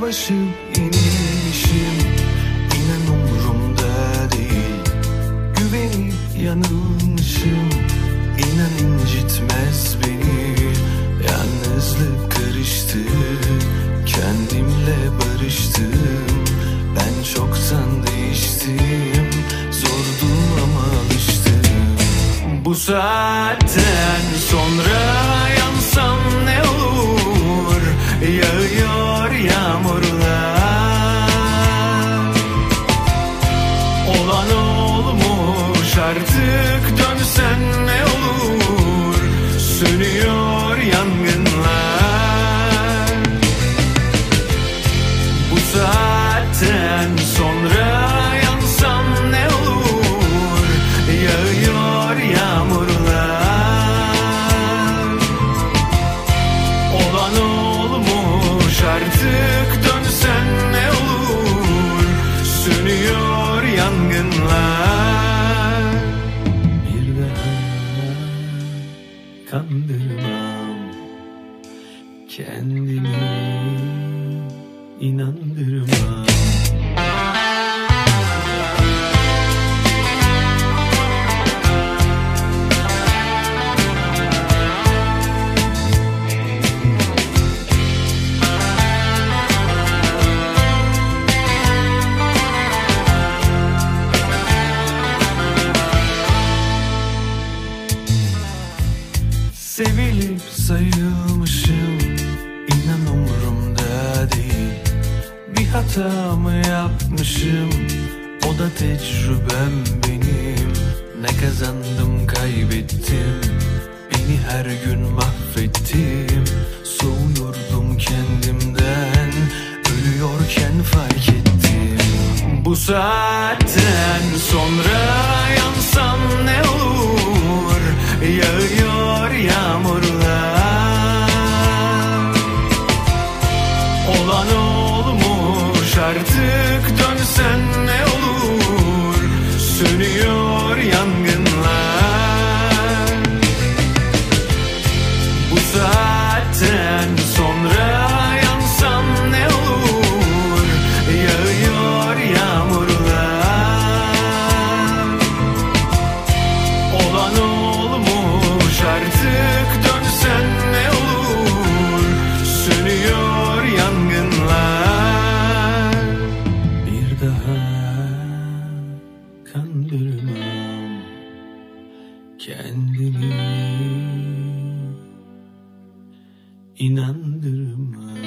dolaşıp inmişim. İnan umurumda değil, güvenip yanılmışım. İnan incitmez beni, yalnızlık karıştı. Kendimle barıştım, ben çoktan değiştim. Zordu ama alıştım. Bu saatten sonra yansam ne olur? Yağıyor yağmurlar, olan olmuş artık, dönsen ne olur? Sönüyor yangınlar. Bu saatten sonra yansam ne olur? Yağıyor yağmurlar, olan olmuş artık, dönsen ne olur? Sönüyor yangınlar. Bir daha kandırmam kendimi, inandırmam. Sevilip sayılmışım, inan umurumda değil. Bir hata mı yapmışım, o da tecrübem benim. Ne kazandım kaybettim, beni her gün mahvettim. Soğuyordum kendimden, ölüyorken fark ettim. Bu saatten sonra yansam ne olur? Yağıyor yağmurlar, olan olmuş artık, dönsen ne olur? Sönüyor yangınlar. Bu saatten sonra yansam ne olur? Yağıyor yağmurlar, olan olmuş artık, dönsen ne olur? Sönüyor yangınlar. Bir daha kandırmam kendimi, inandırmam.